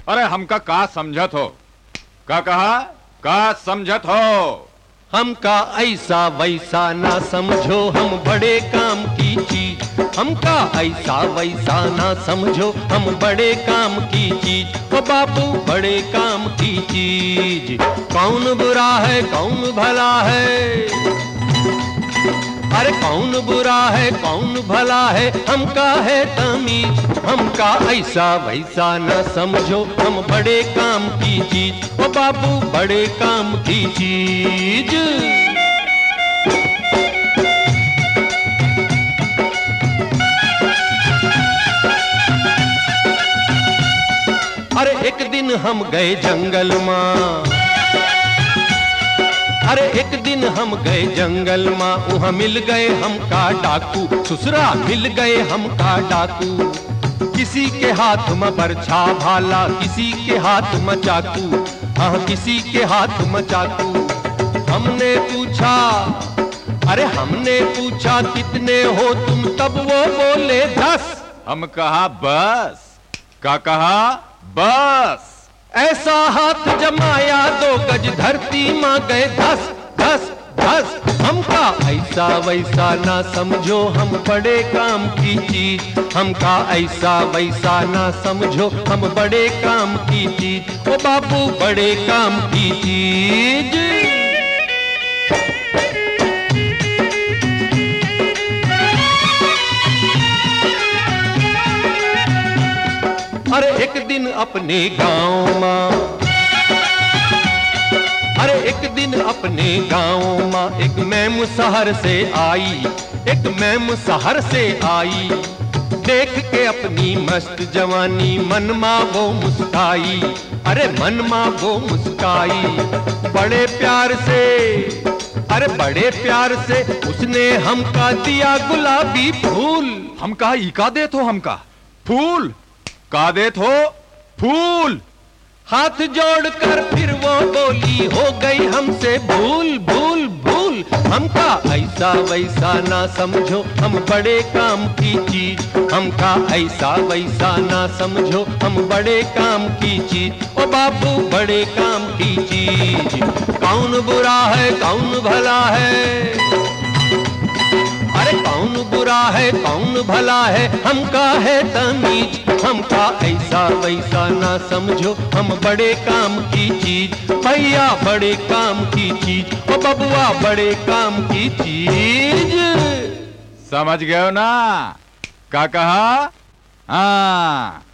अरे हमका का समझत हो? का कहा? का समझत हो? हमका ऐसा वैसा ना समझो, हम बड़े काम की चीज। हमका ऐसा वैसा ना समझो, हम बड़े काम की चीज। ओ बाबू बड़े काम की चीज। कौन बुरा है कौन भला है, अरे कौन बुरा है कौन भला है, हमका है तमीज। हमका ऐसा वैसा न समझो, हम बड़े काम की चीज। ओ बाबू बड़े काम की चीज। अरे एक दिन हम गए जंगल मां, अरे एक दिन हम गए जंगल मां, वहां मिल गए हमका डाकू। ससुरा मिल गए हमका डाकू। किसी के हाथ में बरछा भाला, किसी के हाथ में चाकू। हाँ किसी के हाथ में चाकू। हमने पूछा, अरे हमने पूछा कितने हो तुम, तब वो बोले 10। हम कहा बस। का कहा? बस। ऐसा हाथ जमाया 2 गज धरती मां गए धस धस धस। हमका ऐसा वैसा ना समझो, हम बड़े काम की चीज। हमका ऐसा वैसा ना समझो, हम बड़े काम की चीज। ओ बाबू बड़े काम की चीज। अरे एक दिन अपने गांव मां, अरे एक दिन अपने गांव मां, एक मैम शहर से आई। एक मैम शहर से आई। देख के अपनी मस्त जवानी, मन मां वो मुस्काई। अरे मन मां वो मुस्काई। बड़े प्यार से, अरे बड़े प्यार से उसने हमका दिया गुलाबी फूल। हमका इका देत हो? हमका फूल का देत हो? फूल। हाथ जोड़कर फिर वो बोली, हो गई हमसे भूल भूल भूल। हमका ऐसा वैसा ना समझो, हम बड़े काम की चीज। हमका ऐसा वैसा ना समझो, हम बड़े काम की चीज। ओ बाबू बड़े काम की चीज। कौन बुरा है कौन भला है, अरे कौन बुरा है कौन भला है, हमका है तमीज। हमका ऐसा वैसा ना समझो, हम बड़े काम की चीज। भैया बड़े काम की चीज। ओ बबुआ बड़े काम की चीज। समझ गए हो ना? का कहा? हाँ।